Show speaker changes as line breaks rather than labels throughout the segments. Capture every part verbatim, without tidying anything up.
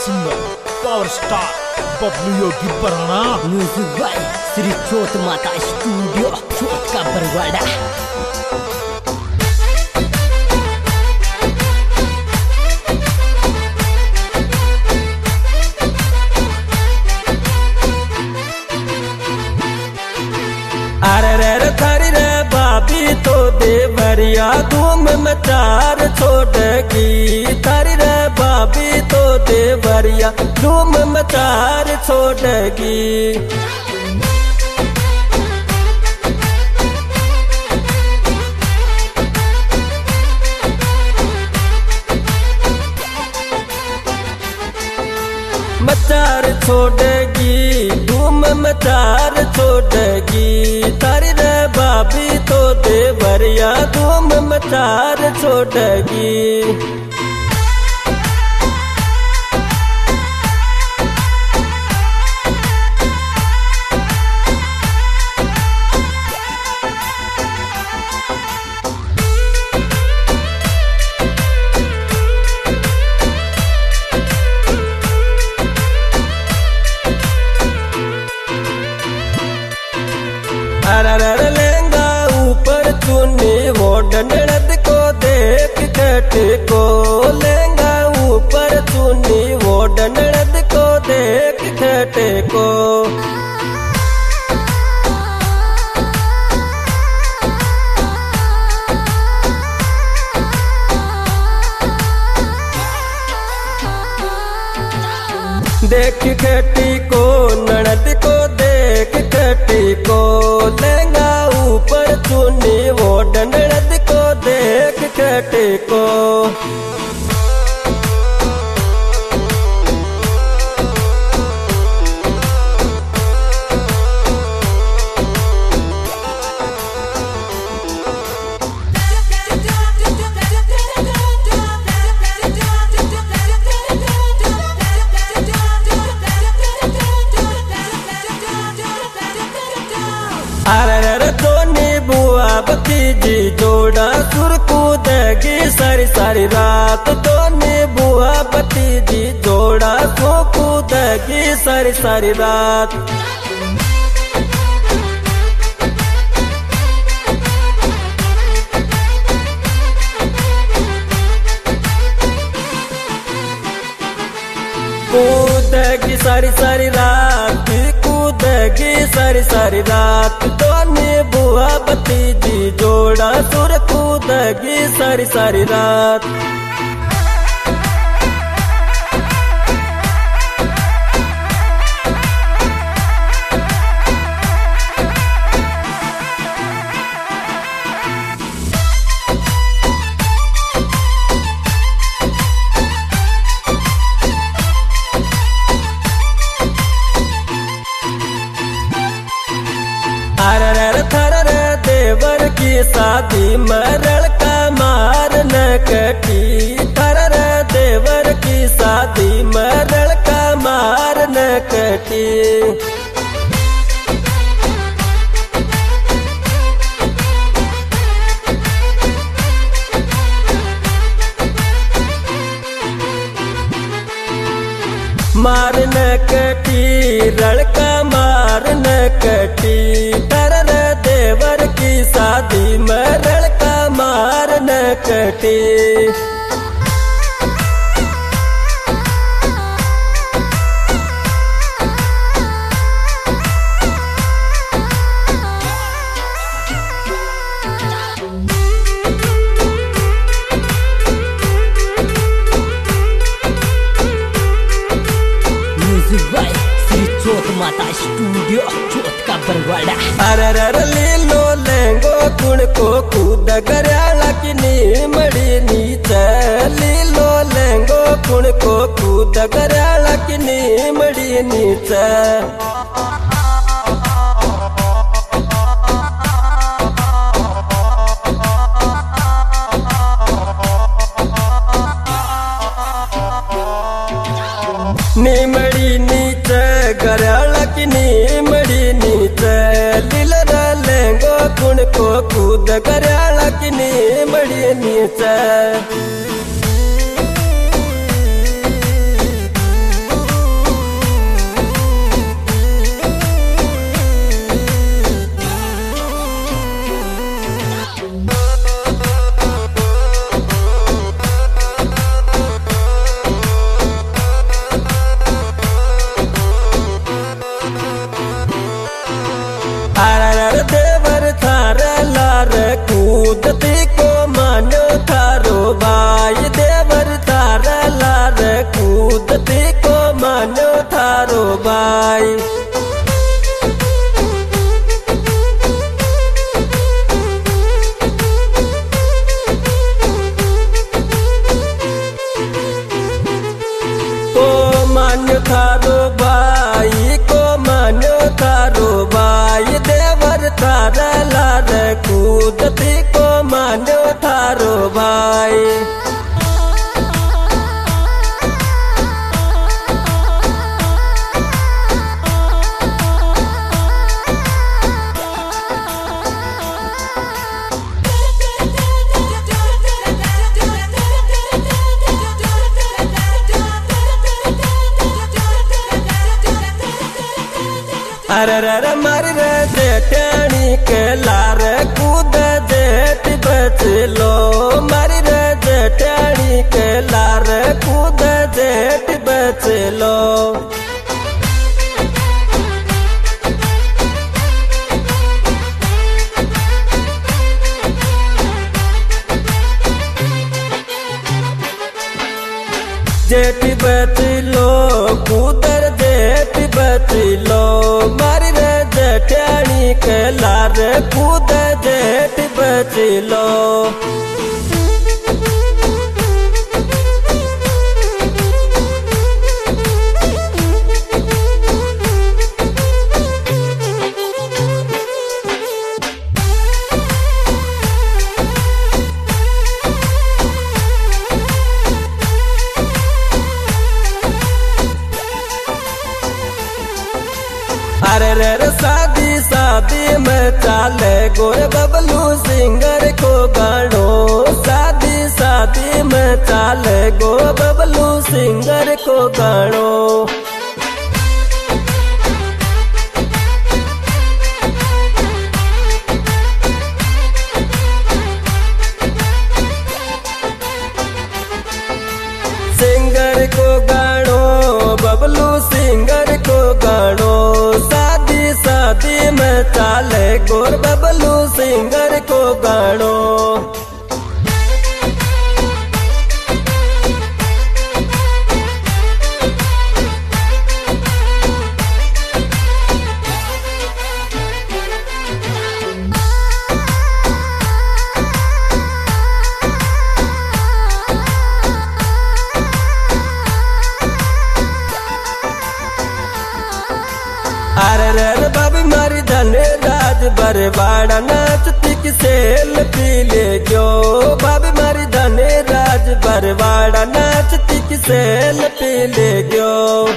Singer power star Bablu Yogi Barana.
Music by Shri चोट माता studio चोट का बरवाड़ा।
अरे रे थारी रे भाभी तो देवरिया धूम मचार छोड़गी। थारी रे भाभी तो देवरिया धूम मचार छोड़गी। मचार छोड़गी धूम मचार छोड़गी। थारी रे भाभी तो देवरिया धूम मचार छोड़गी। अरे लहंगा ऊपर चुन्नी वो डंडत को देख कटे को। लहंगा ऊपर चुन्नी वो डंडत को देख कटे को। देख कटी को ननद को देख कटी को। लहंगा ऊपर चुन्नी वो डंडत को देख कटी को। अरे दोनी बुआ भतीजी जोड़ा सुर कूदेगी सारी सारी रात। दोनी बुआ भतीजी जोड़ा सो कूदेगी सारी सारी रात। कूदेगी सारी सारी रात कूदेगी सारी सारी रात। दोनी बुआ भतीजी जोड़ा सुर कूदेगी सारी सारी रात। अरे थर देवर की शादी मरल का मार न कटी। थर देवर की शादी मरल का मार न कटी। मार न कटी रड़का मार न कटी। तर देवर की शादी में रड़का मार न कटी।
चोट माता स्टूडियो चोट का बरवाड़ा।
अरे रे लीलो लेंगो कुण को कूद गराला की नीमड़ी नीचे। लीलो लेंगो कुण को कूद गराला की नीमड़ी नीचे। नीमड़ी नीचे गराला की नीमड़ी नीचे। लीला लेंगो कुण को कूद गराला की नीमड़ी नीचे। कूदती को मानो थारो भाई। को मानो थारो भाई, को मानो थारो भाई, देवर थारा लार कूदती को मानो थारो भाई। अरे रे मारी रे जेठानी के लार कूद जेठ बच लो, मारी रे जेठानी के लार कूद जेठ बच लो। जेठ बच लो कूदर जेठ बच लो, मारी रे जेठानी के लार कूद जेठ बच लो। अरे रे शादी शादी में चाले गोरे बबलू सिंगर को गानो, शादी शादी में चाले गो बबलू सिंगर को गानो। सिंगर को गानो, बबलू सिंगर को गानो, शादी शादी में चाले गोर बबलू सिंगर को गानो। अरे रे बाबी मारी धने राज बरवाड़ा नाचती की सेल पी ले जो, बाबी मारी धने राज बरवाड़ा नाचती की सेल पी ले जो।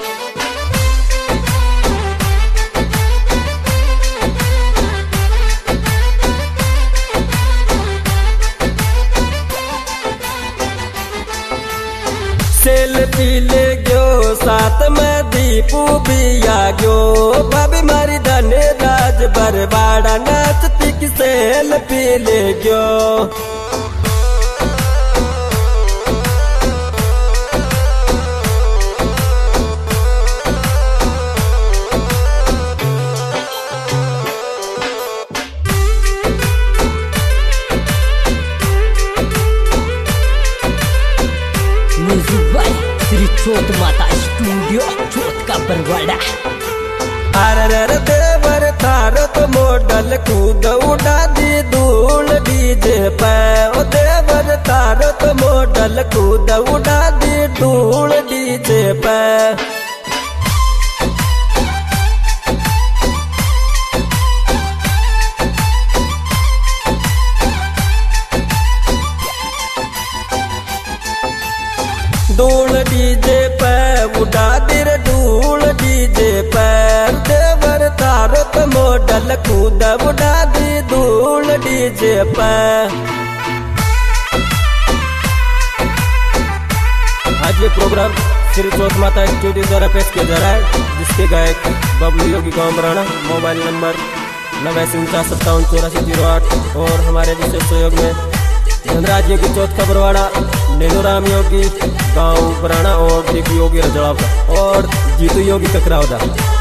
सेल पी ले गयो साथ में दीपू भी आ गयो, भाभी मारी धने राज बरवाड़ा नाचती की सेल पी ले गयो।
म्यूजिक बाय श्री चोत माता स्टूडियो, चोत का बरवाड़ा।
अरे देवर थारो तो मॉडल कूद उड़ा दी धूल डीजे पे, ओ देवर थारो तो मॉडल कूद उड़ा दी धूल डीजे पे। धूल डीजे पे उड़ा दिर धूल डीजे पे, देवर थारो तो मॉडल कूद उड़ा दी धूल डीजे पे। आज ये प्रोग्राम श्री चोत माता स्टूडियो द्वारा पेश किया जा रहा है, जिसके गायक बबलू योगी गाँव बराना। मोबाइल नंबर नवासी उनचास सत्तावन चौरासी जीरो आठ, और हमारे विशेष सहयोग में धनराज योगी चौथ का बरवाड़ा, नेनोराम योगी गाँव बराना, और दीपू योगी रजवाड़ा, और जीतू योगी ककरावदा।